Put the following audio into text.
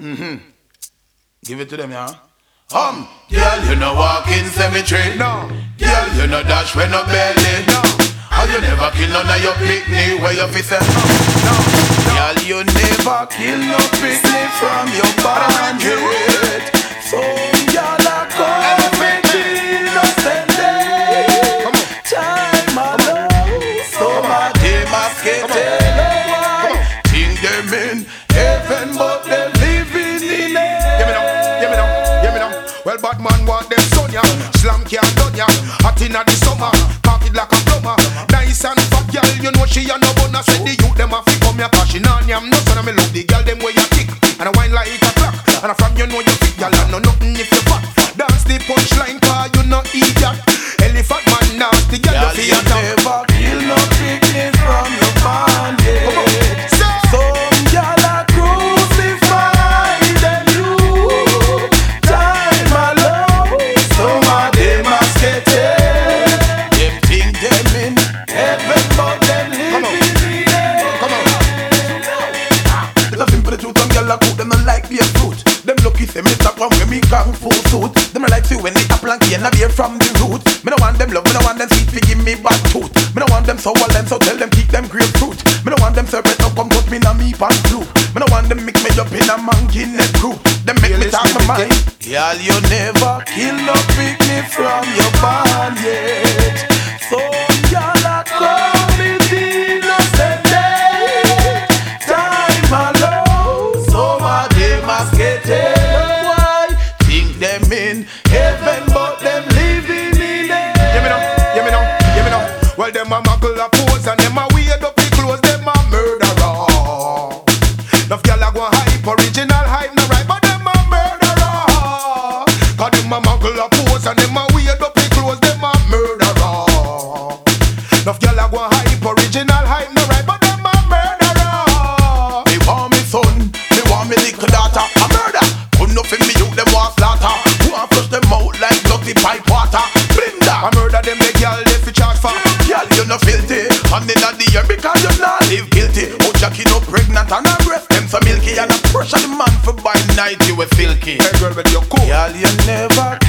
Give it to them, yeah. Girl, you no walk in cemetery. No. Girl, you no dash when no belly. No. How you never kill none of your picnic where you fi say no. Girl, you never kill no picnic from your bandit. So girl, I come every innocent day. Time alone, so my day must get it. Think them in heaven, but they living in it. Give me now. Well, bad man want them son ya. Slam can't done ya. Hot inna the summer, cock it like a plumber. Nice and fat girl, you know she a no bonus. When the youth them a fi come ya, cause she nah yam no son. And me love the girl them way you tick and a wine like a clock. And a from you know you fit, girl, and no nothing if you fat. Dance the punchline, cause you no idiot. Elephant man nasty, girl, you fi a top. Never kill no picnic from your bandit. Some girl a crucify them you. Time alone, some of them a sketchy. Them think them in heaven, but them living in hell. Come on. It's a simple truth, some girl a cook, them not like beer fruit. Them lucky say me top one when me kung fu suit. Them like see when they apple and cane a beer from the root. Me no want them love, me no want them sweet, fi give me bad tooth. Me no want them sour lens, so tell them keep them grapefruit. Me no want them serpent, no come put me na me pan blue. Me no want them mix me up in a monkey neck crew. Them make me talk my mind. Girl, you never kill no picnic from your bandit. So girl, I come with innocent day. Time alone, so my day must get it. Why think them in heaven, but them living in hell? Give me now. Well, them a muggle a pose and them a weird up the clothes. Them a murderer. Enough gyal a go hype, original hype no right, but them a murderer. Cause them a muggle a pose and them a weird up the clothes. Them a murderer. Enough gyal a go hype, original hype no right, but them a murderer. Me want me son, me want me little daughter. A murder, couldn't nothing me you them want slaughter. Want flush them out like dirty pipe water. Blinda, I murder them the gyal they fi charge for. girl you no filthy. And in the year because you not live guilty. Oh Jackie no pregnant and her breast them so milky. And a pressure the man for by night you were silky. Hey girl, but you cool. Girl you never